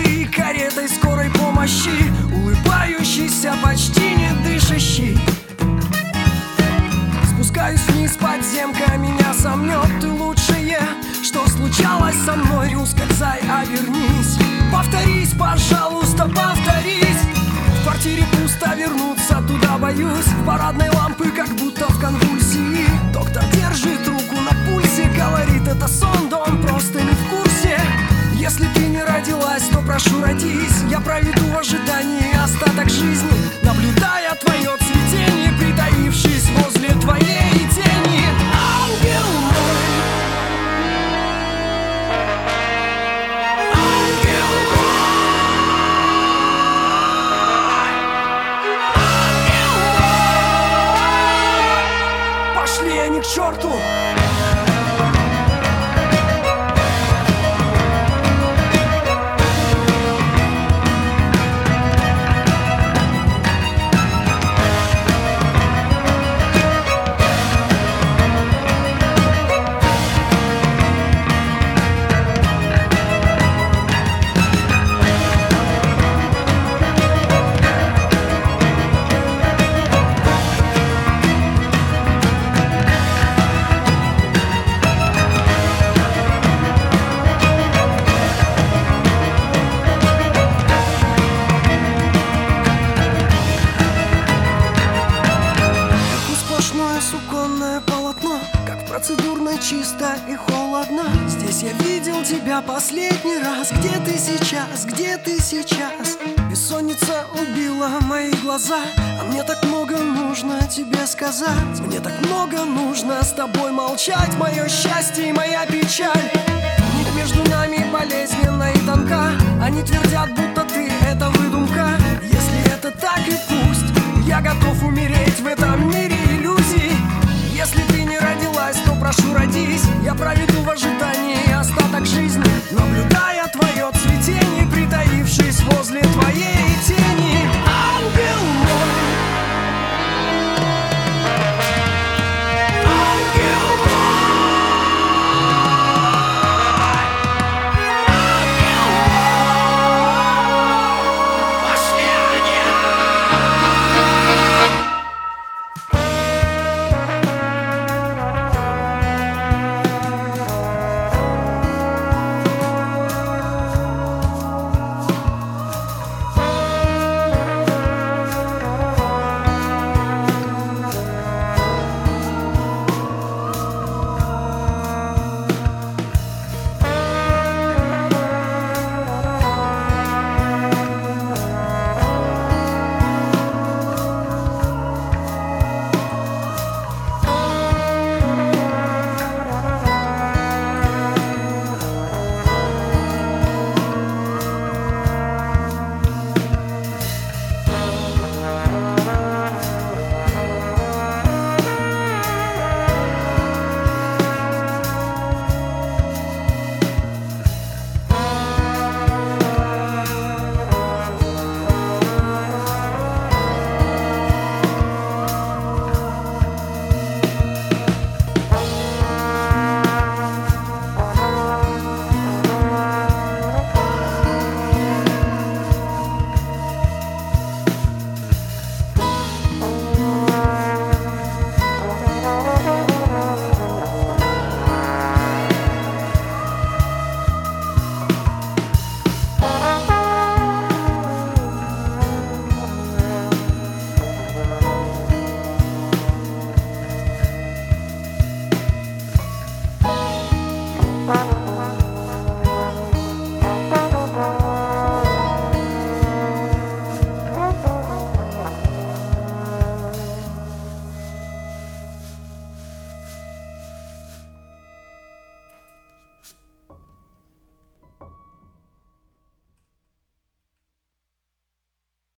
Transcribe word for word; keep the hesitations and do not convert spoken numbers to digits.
ты каретой скорой помощи, улыбающийся, почти не дышащий. Спускаюсь вниз, подземка меня сомнет. Ты лучшее, что случалось со мной. Ускользай, обернись, повторись, пожалуйста, повторись. В квартире пусто, вернуться туда боюсь. В парадной лампы, как будто в конвульсии. Доктор держит руку на пульсе, говорит, это сон, да он просто не в курсе. Если ты не родилась, то прошу, родись. Я проведу в ожидании остаток жизни, наблюдая твое цветение, притаившись возле твоей тени. Ангел мой, ангел мой, ангел мой. Пошли они к черту. Суконное полотно, как процедурно чисто и холодно. Здесь я видел тебя последний раз. Где ты сейчас, где ты сейчас? Бессонница убила мои глаза, а мне так много нужно тебе сказать. Мне так много нужно с тобой молчать. Мое счастье и моя печаль, нить между нами болезненна и тонка. Они твердят, будто ты — это выдумка. Если это так, и пусть. Я готов умереть в этом мире иллюзий. Если ты не родилась, то прошу, родись. Я проведу